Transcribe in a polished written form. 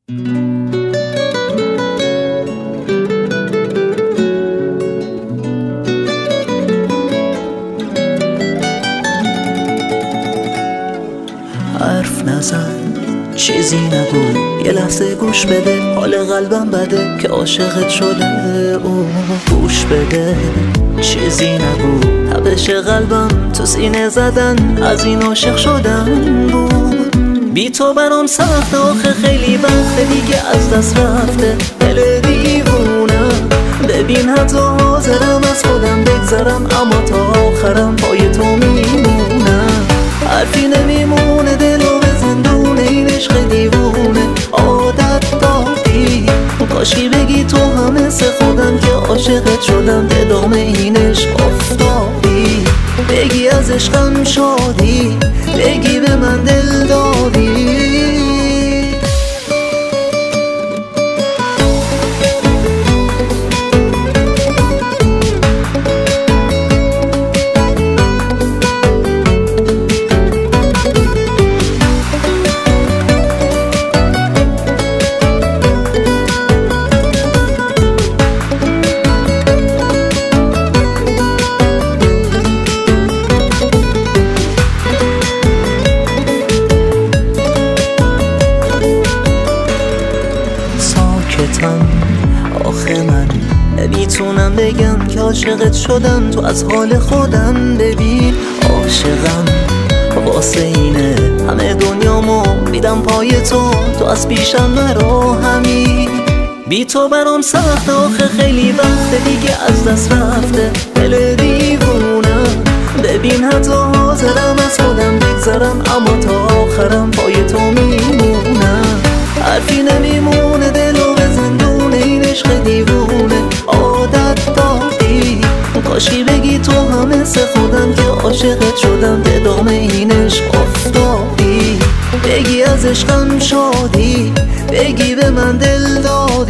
حرف نزن، چیزی نگو، یه لحظه گوش بده، حال قلبم بده که عاشقت شده. گوش بده، چیزی نگو، تپش قلبم تو سینه زدن از این عاشق شدن بود. بی تو برام سخته، آخه خیلی وقته دیگه از دست رفته دل دیوونم. ببین حتی حاضرم از خودم بگذرم، اما تا آخرم پای تو میمونم. حرفی نمیمونه، دلو به زندونه این عشق دیوونه عادت دادی. کاشکی بگی تو هم مثل خودم که عاشقت شدم، به دام این عشق افتادی. بگی از عشقم شادی، بگی به من دل دادی. آخه من نمیتونم بگم که عاشقت شدم، تو از حال خودم ببین عاشقم. واسه اینه همه دنیامو میدم پای تو، تو از پیشم مرا همین. بی تو برام سخته، آخه خیلی وقته دیگه از دست رفته دل دیوونم. ببین حتی حاضرم از خودم بگذرم، اما تا آخرم پای تو میمونم. حرفی نمیمونه، دلو به زندونه این عشق دیوونه عادت دادی. کاشکی بگی تو هم مثل خودم که عاشقت شدم، به دام این عشق افتادی. بگی از عشقم شادی، بگی به من دل دادی.